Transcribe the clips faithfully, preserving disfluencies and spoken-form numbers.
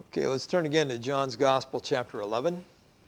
Okay, let's turn again to John's Gospel, chapter eleven.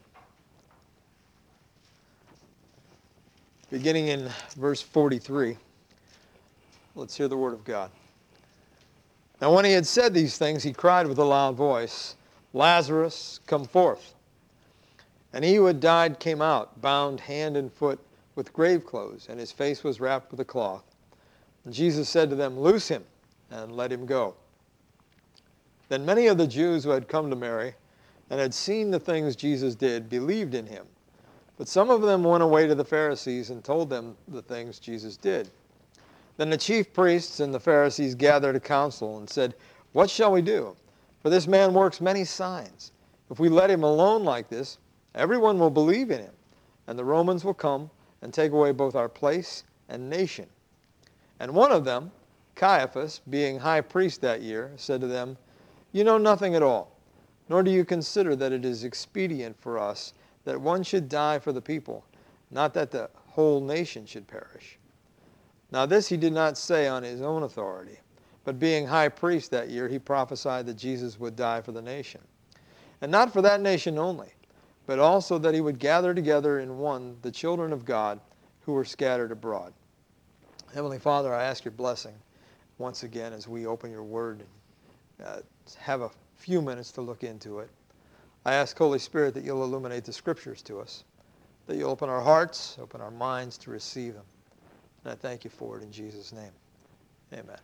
Beginning in verse forty-three. Let's hear the word of God. Now when he had said these things, he cried with a loud voice, "Lazarus, come forth." And he who had died came out, bound hand and foot with grave clothes, and his face was wrapped with a cloth. And Jesus said to them, "Loose him, and let him go." Then many of the Jews who had come to Mary and had seen the things Jesus did believed in him. But some of them went away to the Pharisees and told them the things Jesus did. Then the chief priests and the Pharisees gathered a council and said, "What shall we do? For this man works many signs. If we let him alone like this, everyone will believe in him, and the Romans will come and take away both our place and nation." And one of them, Caiaphas, being high priest that year, said to them, "You know nothing at all, nor do you consider that it is expedient for us that one should die for the people, not that the whole nation should perish." Now this he did not say on his own authority, but being high priest that year, he prophesied that Jesus would die for the nation. And not for that nation only, but also that he would gather together in one the children of God who were scattered abroad. Heavenly Father, I ask your blessing once again as we open your word and uh, have a few minutes to look into it. I ask, Holy Spirit, that you'll illuminate the Scriptures to us, that you'll open our hearts, open our minds to receive them. And I thank you for it in Jesus' name. Amen.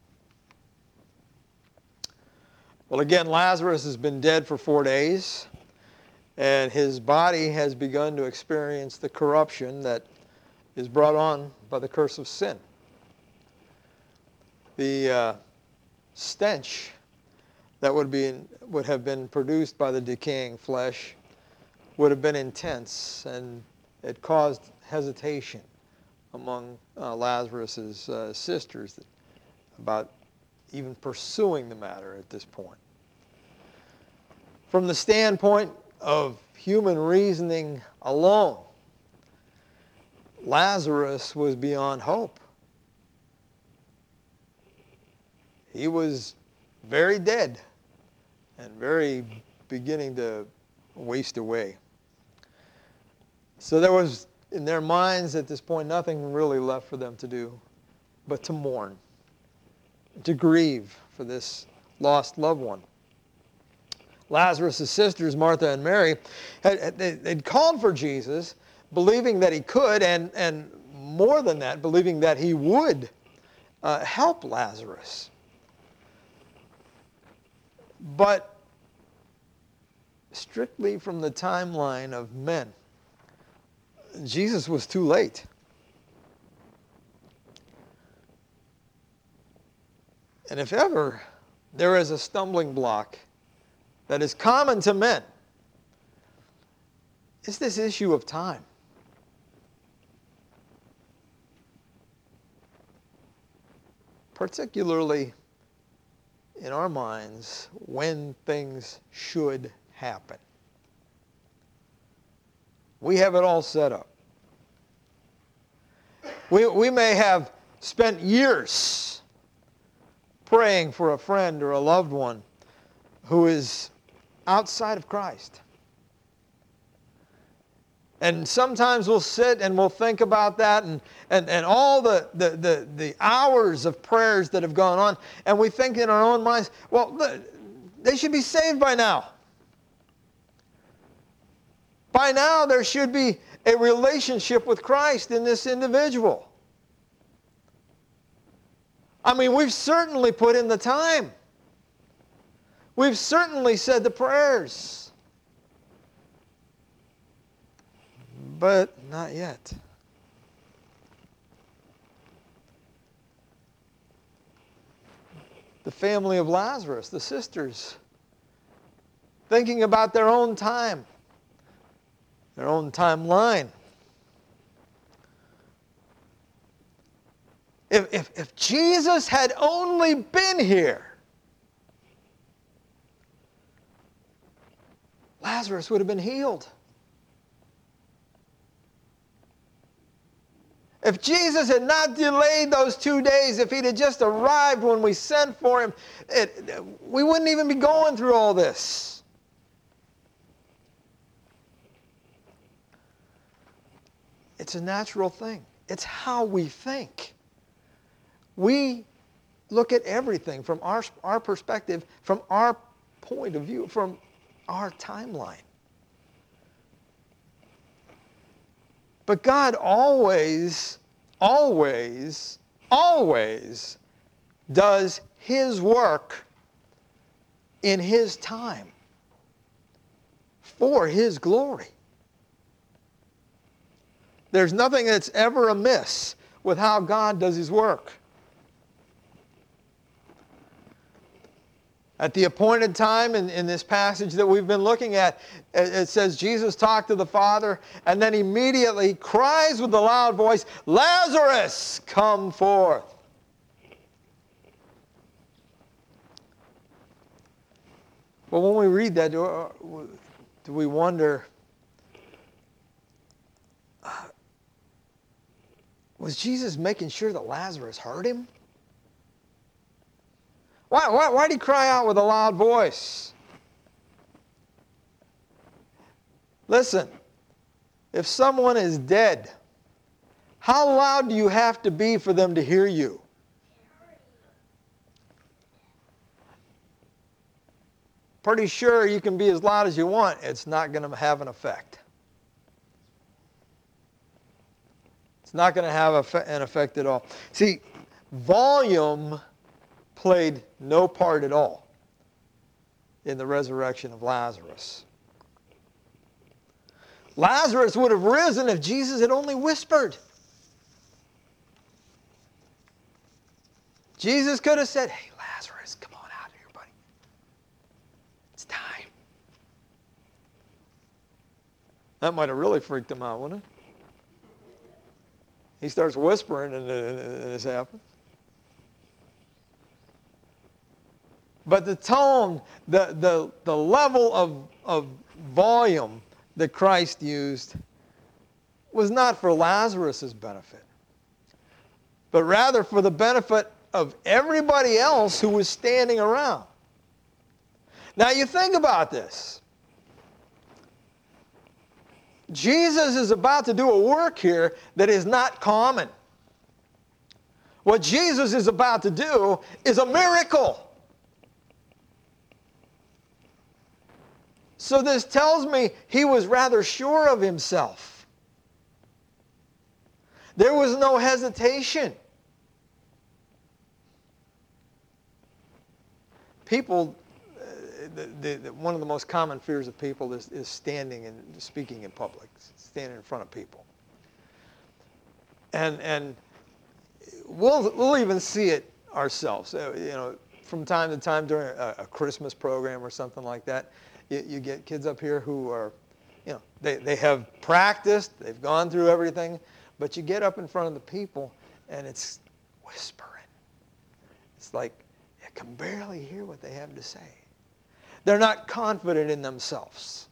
Well, again, Lazarus has been dead for four days, and his body has begun to experience the corruption that is brought on by the curse of sin. The uh, stench that would be would have been produced by the decaying flesh would have been intense, and it caused hesitation among uh, Lazarus's uh, sisters about even pursuing the matter at this point. From the standpoint of human reasoning alone, Lazarus was beyond hope. He was very dead and very beginning to waste away. So there was, in their minds at this point, nothing really left for them to do but to mourn, to grieve for this lost loved one. Lazarus' sisters, Martha and Mary, had, they'd called for Jesus, believing that he could, and, and more than that, believing that he would uh, help Lazarus. But strictly from the timeline of men, Jesus was too late. And if ever there is a stumbling block that is common to men, it's this issue of time. Particularly in our minds when things should happen. We have it all set up. We, we may have spent years praying for a friend or a loved one who is outside of Christ. And sometimes we'll sit and we'll think about that and, and, and all the, the, the, the hours of prayers that have gone on, and we think in our own minds, well, they should be saved by now. By now there should be a relationship with Christ in this individual. I mean, we've certainly put in the time. We've certainly said the prayers. But not yet. The family of Lazarus, the sisters, thinking about their own time, their own timeline. If, if, if Jesus had only been here, Lazarus would have been healed. If Jesus had not delayed those two days, if he'd had just arrived when we sent for him, it, we wouldn't even be going through all this. It's a natural thing. It's how we think. We look at everything from our, our perspective, from our point of view, from our timeline. But God always, always, always does his work in his time for his glory. There's nothing that's ever amiss with how God does his work. At the appointed time in, in this passage that we've been looking at, it, it says Jesus talked to the Father and then immediately cries with a loud voice, "Lazarus, come forth." But when we read that, do, do we wonder, uh, was Jesus making sure that Lazarus heard him? Why, why, why did he cry out with a loud voice? Listen, if someone is dead, how loud do you have to be for them to hear you? Pretty sure you can be as loud as you want. It's not going to have an effect. It's not going to have an effect at all. See, volume played no part at all in the resurrection of Lazarus. Lazarus would have risen if Jesus had only whispered. Jesus could have said, "Hey, Lazarus, come on out here, buddy. It's time." That might have really freaked him out, wouldn't it? He starts whispering and this happens. But the tone, the, the, the level of, of volume that Christ used was not for Lazarus' benefit, but rather for the benefit of everybody else who was standing around. Now you think about this. Jesus is about to do a work here that is not common. What Jesus is about to do is a miracle. So this tells me he was rather sure of himself. There was no hesitation. People, uh, the, the, one of the most common fears of people is, is standing and speaking in public, standing in front of people. And and we'll we'll even see it ourselves. Uh, you know, from time to time during a, a Christmas program or something like that. You, you get kids up here who are, you know, they, they have practiced, they've gone through everything, but you get up in front of the people and it's whispering. It's like you can barely hear what they have to say. They're not confident in themselves.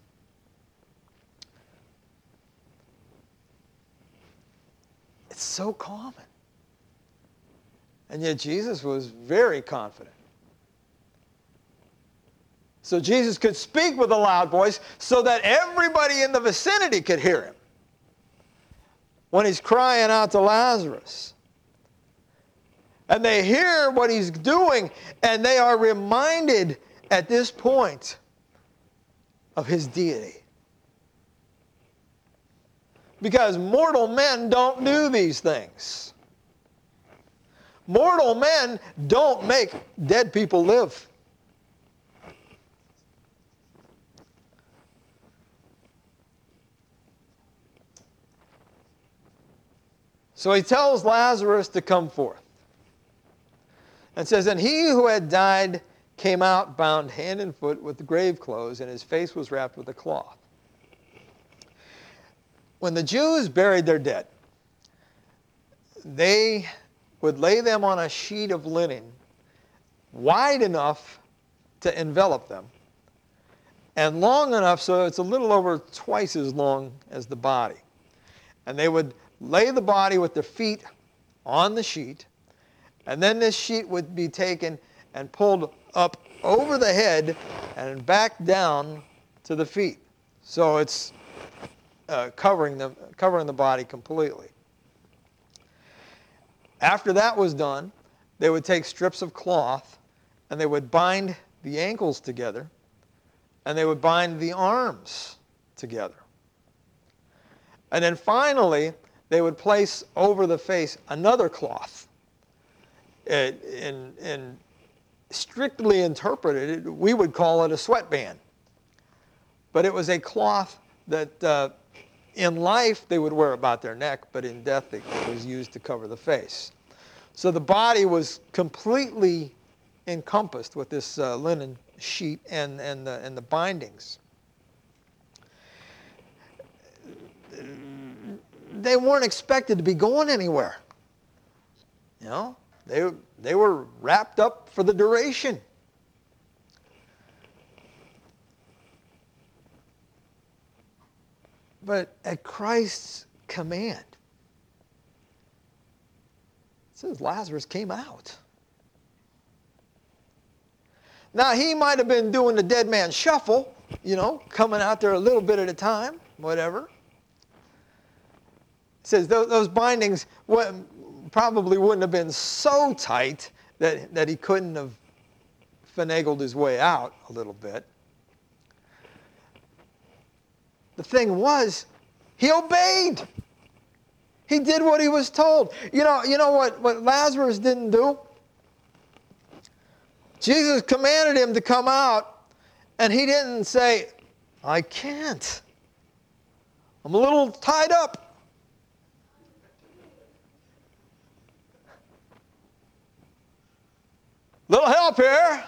It's so common. And yet Jesus was very confident. So Jesus could speak with a loud voice so that everybody in the vicinity could hear him when he's crying out to Lazarus. And they hear what he's doing, and they are reminded at this point of his deity. Because mortal men don't do these things. Mortal men don't make dead people live. So he tells Lazarus to come forth. And says, "And he who had died came out bound hand and foot with the grave clothes, and his face was wrapped with a cloth." When the Jews buried their dead, they would lay them on a sheet of linen wide enough to envelop them and long enough so it's a little over twice as long as the body. And they would lay the body with the feet on the sheet, and then this sheet would be taken and pulled up over the head and back down to the feet. So it's uh, covering the, covering the body completely. After that was done, they would take strips of cloth and they would bind the ankles together and they would bind the arms together. And then finally, they would place over the face another cloth. It, in, in strictly interpreted, we would call it a sweatband. But it was a cloth that uh, in life they would wear about their neck, but in death it was used to cover the face. So the body was completely encompassed with this uh, linen sheet and, and, the, and the bindings. They weren't expected to be going anywhere. You know, they, they were wrapped up for the duration. But at Christ's command, it says Lazarus came out. Now, he might have been doing the dead man shuffle, you know, coming out there a little bit at a time, whatever. It says those bindings probably wouldn't have been so tight that, that he couldn't have finagled his way out a little bit. The thing was, he obeyed. He did what he was told. You know, you know what, what Lazarus didn't do? Jesus commanded him to come out, and he didn't say, I can't. I'm a little tied up. Little help here.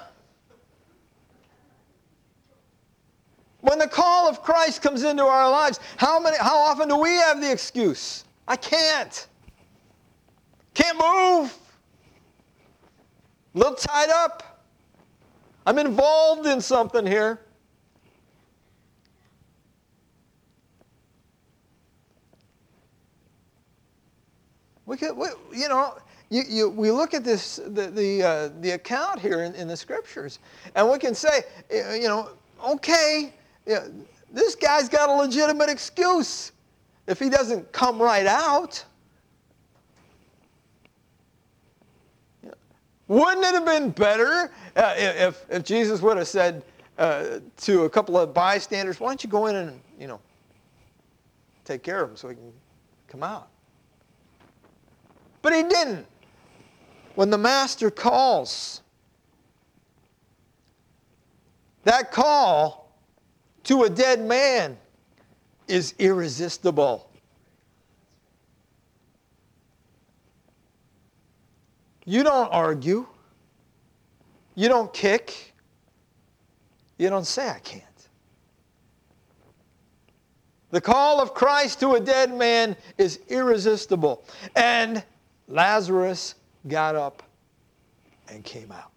When the call of Christ comes into our lives, how many, how often do we have the excuse? I can't. Can't move. A little tied up. I'm involved in something here. We could, we, you know, you, you, we look at this, the the, uh, the account here in, in the Scriptures, and we can say, you know, okay, yeah, this guy's got a legitimate excuse if he doesn't come right out. Yeah. Wouldn't it have been better uh, if, if Jesus would have said uh, to a couple of bystanders, why don't you go in and, you know, take care of him so he can come out? But he didn't. When the master calls, that call to a dead man is irresistible. You don't argue. You don't kick. You don't say, I can't. The call of Christ to a dead man is irresistible. And Lazarus got up and came out.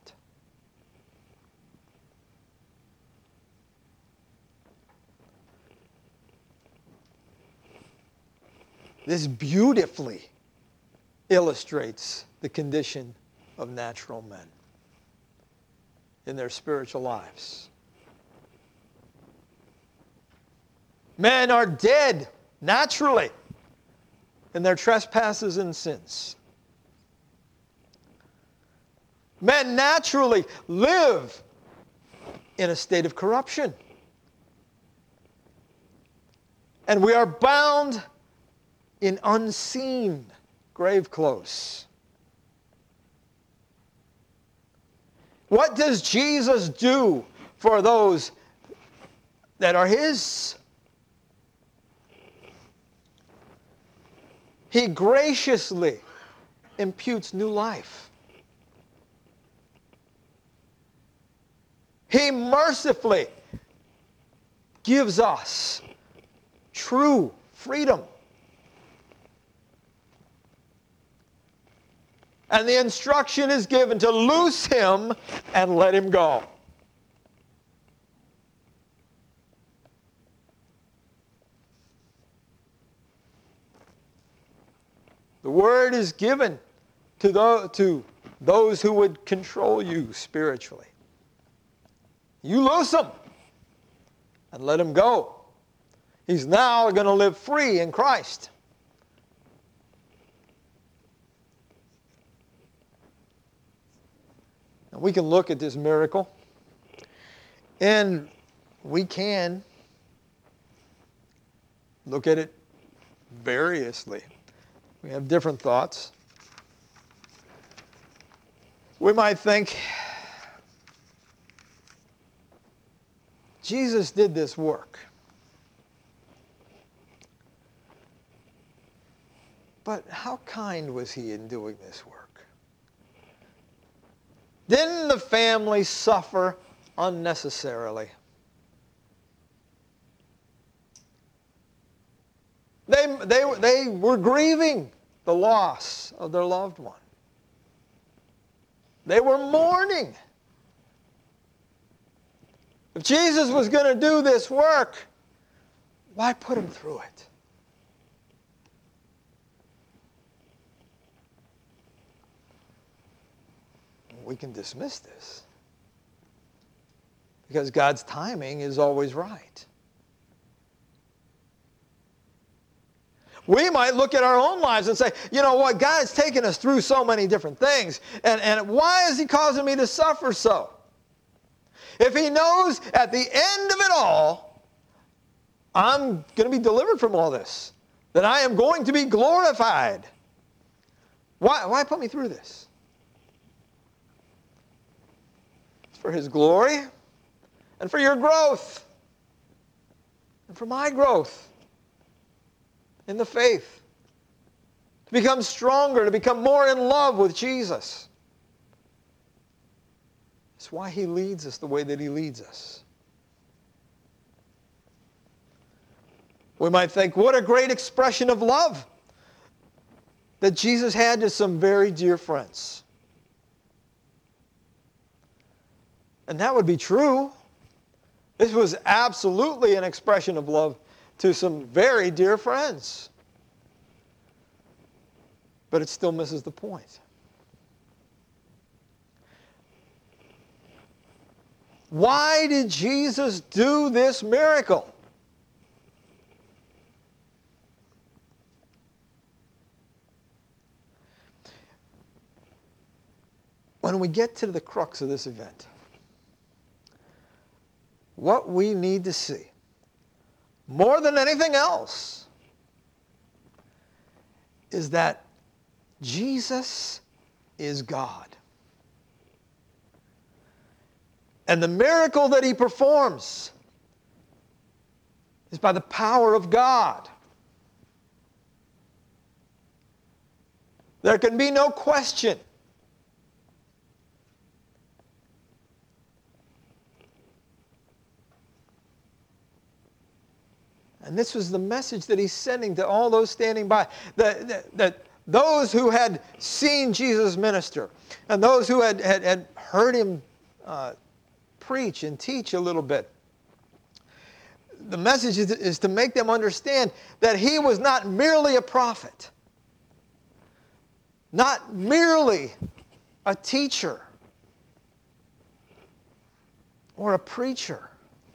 This beautifully illustrates the condition of natural men in their spiritual lives. Men are dead naturally in their trespasses and sins. Men naturally live in a state of corruption. And we are bound in unseen grave clothes. What does Jesus do for those that are His? He graciously imputes new life. He mercifully gives us true freedom. And the instruction is given to loose him and let him go. The word is given to those, to those who would control you spiritually. You loose him and let him go. He's now going to live free in Christ. And we can look at this miracle, and we can look at it variously. We have different thoughts. We might think, Jesus did this work. But how kind was he in doing this work? Didn't the family suffer unnecessarily? They, they, they were grieving the loss of their loved one. They were mourning. If Jesus was going to do this work, why put him through it? We can dismiss this because God's timing is always right. We might look at our own lives and say, you know what, God's taken us through so many different things, and, and why is he causing me to suffer so? If he knows at the end of it all, I'm going to be delivered from all this, that I am going to be glorified, why, why put me through this? It's for his glory and for your growth and for my growth in the faith, to become stronger, to become more in love with Jesus. It's why he leads us the way that he leads us. We might think, what a great expression of love that Jesus had to some very dear friends. And that would be true. This was absolutely an expression of love to some very dear friends. But it still misses the point. Why did Jesus do this miracle? When we get to the crux of this event, what we need to see, more than anything else, is that Jesus is God. And the miracle that he performs is by the power of God. There can be no question. And this was the message that he's sending to all those standing by. That, that, that those who had seen Jesus minister and those who had, had, had heard him uh, preach and teach a little bit. The message is, is to make them understand that he was not merely a prophet, not merely a teacher or a preacher,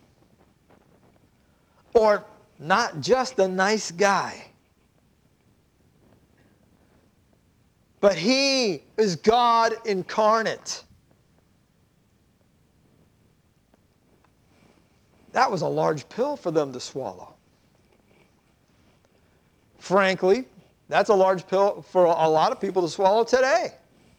or not just a nice guy, but he is God incarnate. That was a large pill for them to swallow. Frankly, that's a large pill for a lot of people to swallow today.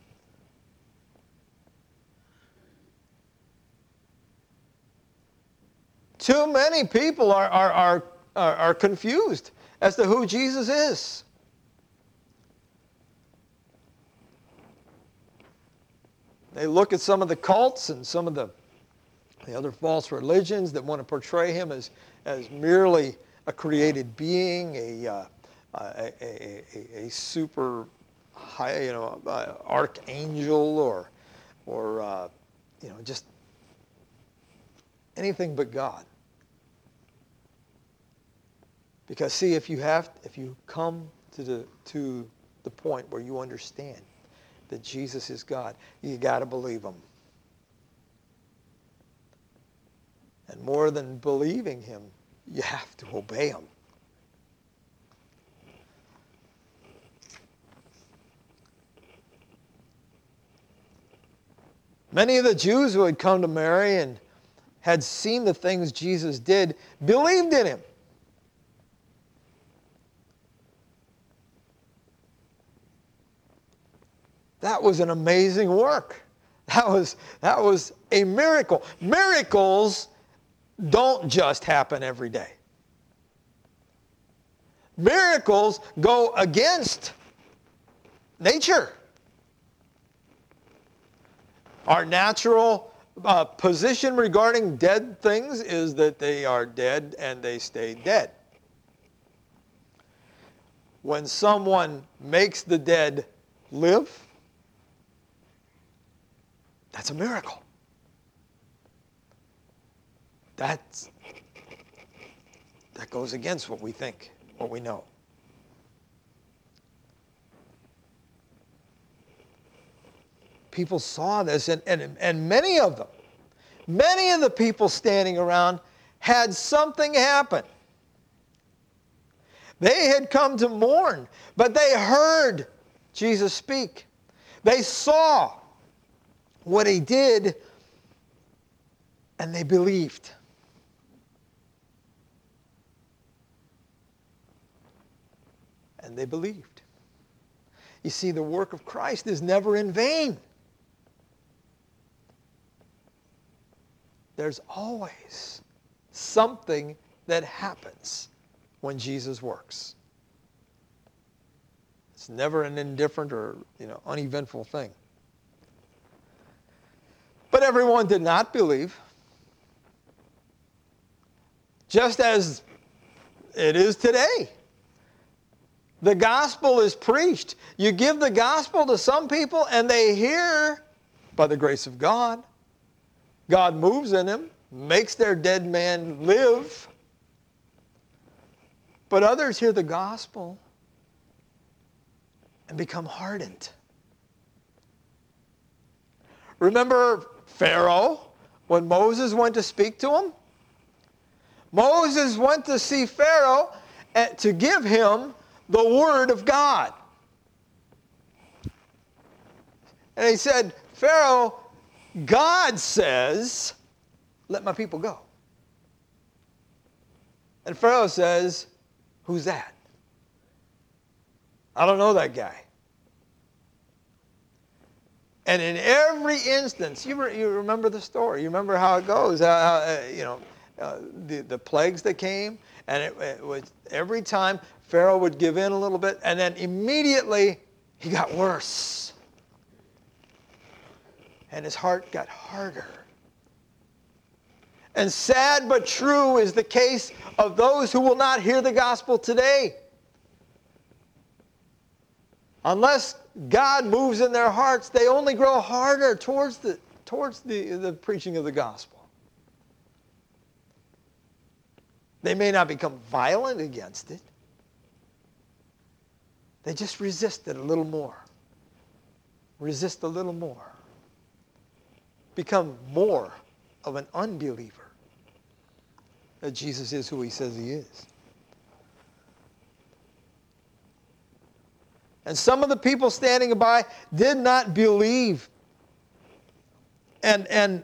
Too many people are, are, are, are, are confused as to who Jesus is. They look at some of the cults and some of the, the other false religions that want to portray him as, as merely a created being, a, uh, a, a, a, a super high, you know, uh, archangel, or, or uh, you know, just anything but God. Because see, if you have, if you come to the to the point where you understand that Jesus is God, you got to believe him. And more than believing him, you have to obey him. Many of the Jews who had come to Mary and had seen the things Jesus did believed in him. That was an amazing work. That was, that was a miracle. Miracles don't just happen every day. Miracles go against nature. Our natural uh, position regarding dead things is that they are dead and they stay dead. When someone makes the dead live, that's a miracle. That's, that goes against what we think, what we know. People saw this, and, and, and many of them, many of the people standing around had something happen. They had come to mourn, but they heard Jesus speak. They saw what he did, and they believed. And they believed. You see, the work of Christ is never in vain. There's always something that happens when Jesus works. It's never an indifferent or, you know, uneventful thing. But everyone did not believe. Just as it is today. The gospel is preached. You give the gospel to some people and they hear, by the grace of God, God moves in them, makes their dead man live. But others hear the gospel and become hardened. Remember Pharaoh, when Moses went to speak to him? Moses went to see Pharaoh to give him the word of God. And he said, Pharaoh, God says, let my people go. And Pharaoh says, who's that? I don't know that guy. And in every instance, you, re, you remember the story. You remember how it goes. How, how, uh, you know, uh, the, the plagues that came. And it, it was every time Pharaoh would give in a little bit. And then immediately he got worse. And his heart got harder. And sad but true is the case of those who will not hear the gospel today. Unless God moves in their hearts, they only grow harder towards the, towards the, the preaching of the gospel. They may not become violent against it. They just resist it a little more. Resist a little more. Become more of an unbeliever that Jesus is who he says he is. And some of the people standing by did not believe. And, and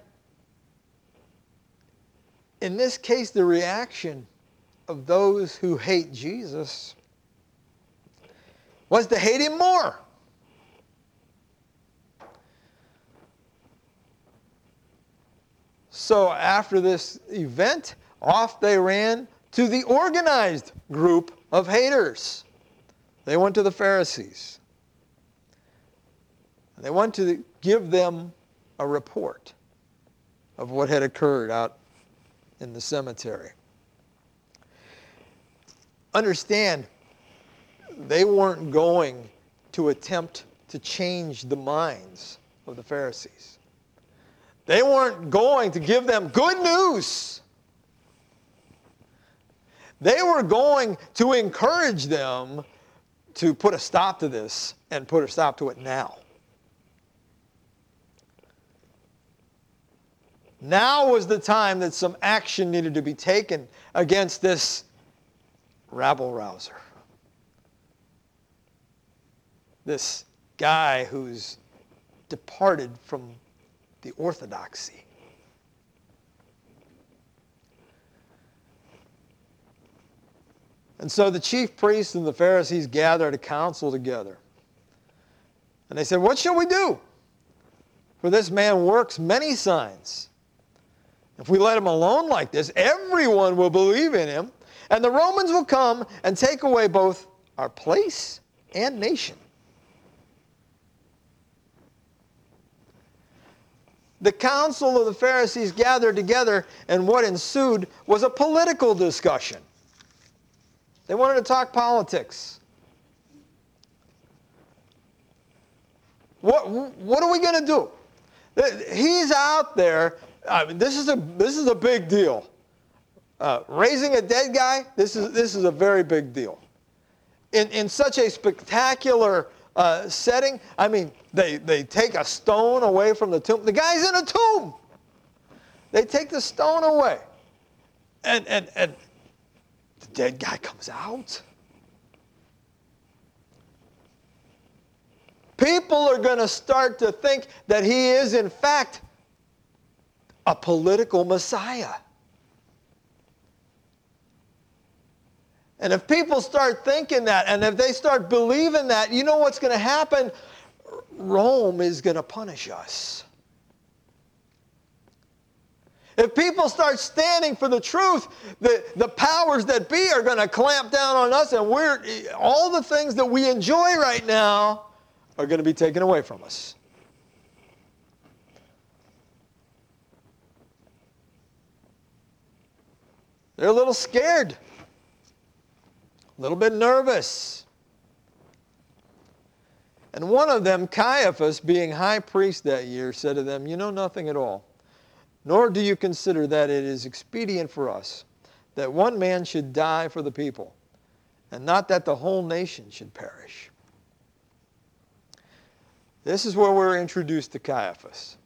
in this case, the reaction of those who hate Jesus was to hate him more. So after this event, off they ran to the organized group of haters. They went to the Pharisees. They went to give them a report of what had occurred out in the cemetery. Understand, they weren't going to attempt to change the minds of the Pharisees. They weren't going to give them good news. They were going to encourage them to put a stop to this and put a stop to it now. Now was the time that some action needed to be taken against this rabble-rouser. This guy who's departed from the orthodoxy. And so the chief priests and the Pharisees gathered a council together. And they said, what shall we do? For this man works many signs. If we let him alone like this, everyone will believe in him, and the Romans will come and take away both our place and nation. The council of the Pharisees gathered together, and what ensued was a political discussion. They wanted to talk politics. What, what are we going to do? He's out there. I mean, this is a this is a big deal. Uh, raising a dead guy. This is this is a very big deal. In in such a spectacular uh, setting. I mean, they they take a stone away from the tomb. The guy's in a tomb. They take the stone away, and and and. The dead guy comes out. People are going to start to think that he is, in fact, a political Messiah. And if people start thinking that, and if they start believing that, you know what's going to happen? Rome is going to punish us. If people start standing for the truth, the, the powers that be are going to clamp down on us, and we're all the things that we enjoy right now are going to be taken away from us. They're a little scared, a little bit nervous. And one of them, Caiaphas, being high priest that year, said to them, you know nothing at all. Nor do you consider that it is expedient for us that one man should die for the people, and not that the whole nation should perish. This is where we're introduced to Caiaphas.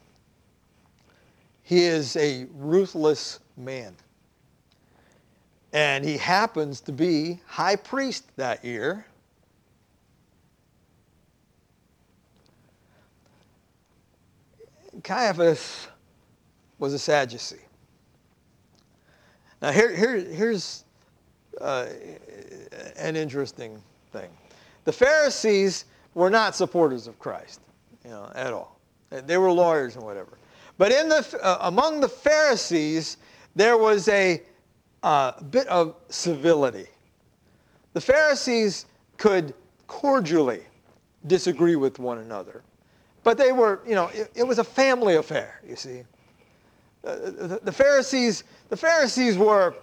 He is a ruthless man. And he happens to be high priest that year. Caiaphas was a Sadducee. Now here, here, here's uh, an interesting thing. The Pharisees were not supporters of Christ, you know, at all. They were lawyers and whatever. But in the uh, among the Pharisees, there was a uh, bit of civility. The Pharisees could cordially disagree with one another, but they were, you know, it, it was a family affair. You see. Uh, the, the Pharisees, the Pharisees were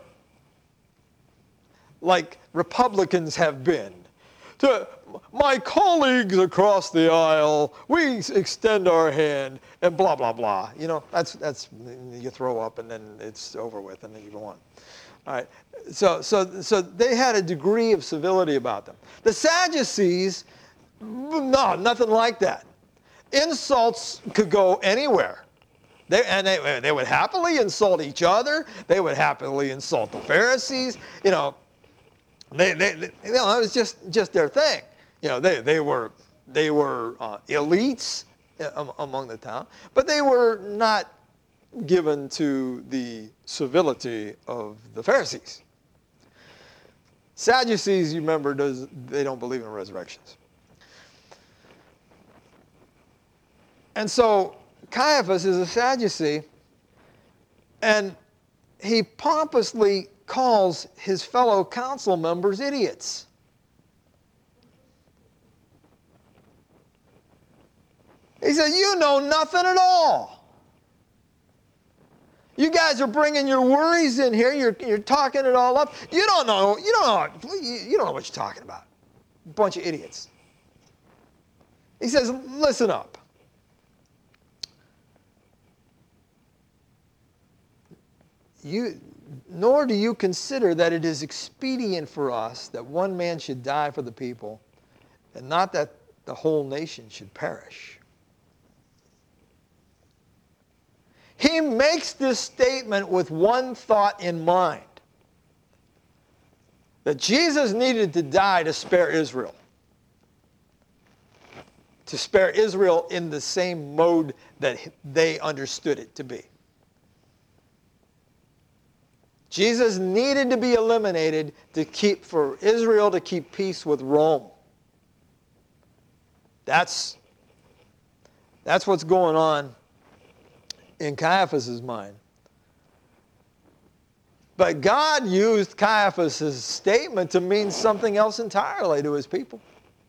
like Republicans have been. To my colleagues across the aisle, we extend our hand and blah blah blah. You know, that's that's you throw up and then it's over with and then you go on. All right. So so so they had a degree of civility about them. The Sadducees, no, nothing like that. Insults could go anywhere. They, and they, they would happily insult each other. They would happily insult the Pharisees. You know, they, they, they you know, it was just, just their thing. You know, they, they were, they were uh, elites among the town, but they were not given to the civility of the Pharisees. Sadducees, you remember, does, they don't believe in resurrections. And so Caiaphas is a Sadducee, and he pompously calls his fellow council members idiots. He said, you know nothing at all. You guys are bringing your worries in here. You're, you're talking it all up. You don't know. You don't know. You don't know what you're talking about. Bunch of idiots. He says, listen up. You, nor do you consider that it is expedient for us that one man should die for the people, and not that the whole nation should perish. He makes this statement with one thought in mind, that Jesus needed to die to spare Israel. To spare Israel in the same mode that they understood it to be. Jesus needed to be eliminated to keep, for Israel to keep peace with Rome. That's, that's what's going on in Caiaphas' mind. But God used Caiaphas' statement to mean something else entirely to his people.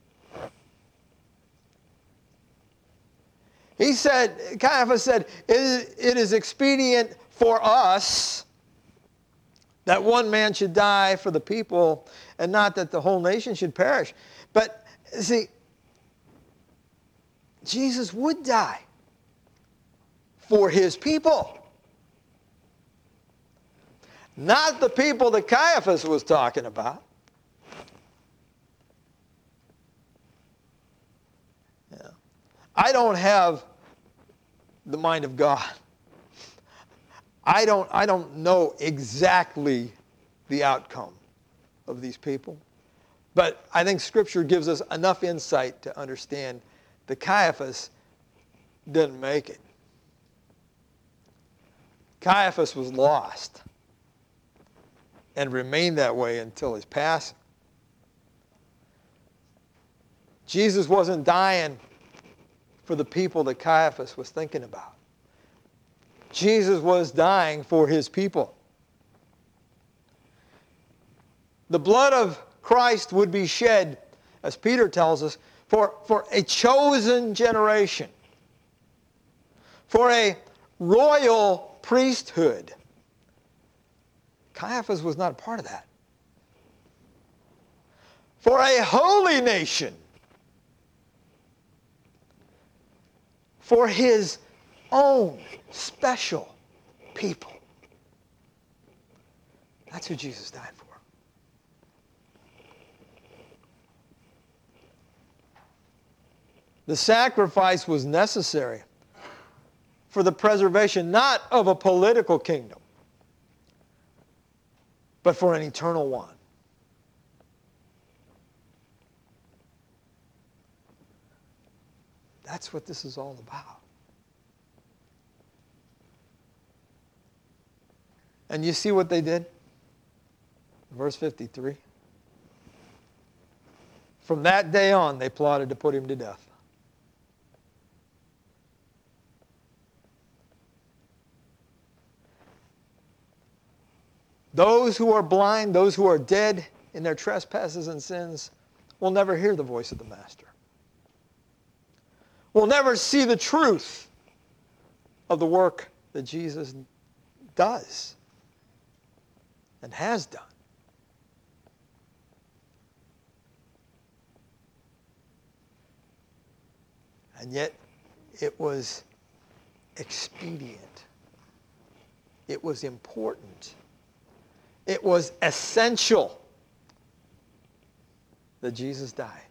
He said, Caiaphas said, it is expedient for us that one man should die for the people, and not that the whole nation should perish. But, see, Jesus would die for his people. Not the people that Caiaphas was talking about. Yeah. I don't have the mind of God. I don't, I don't know exactly the outcome of these people. But I think Scripture gives us enough insight to understand that Caiaphas didn't make it. Caiaphas was lost and remained that way until his passing. Jesus wasn't dying for the people that Caiaphas was thinking about. Jesus was dying for his people. The blood of Christ would be shed, as Peter tells us, for, for a chosen generation, for a royal priesthood. Caiaphas was not a part of that. For a holy nation, for his own special people. That's who Jesus died for. The sacrifice was necessary for the preservation not of a political kingdom, but for an eternal one. That's what this is all about. And you see what they did? Verse fifty-three. From that day on, they plotted to put him to death. Those who are blind, those who are dead in their trespasses and sins, will never hear the voice of the Master. Will never see the truth of the work that Jesus does and has done. And yet, it was expedient. It was important. It was essential that Jesus died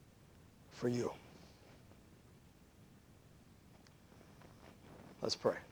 for you. Let's pray.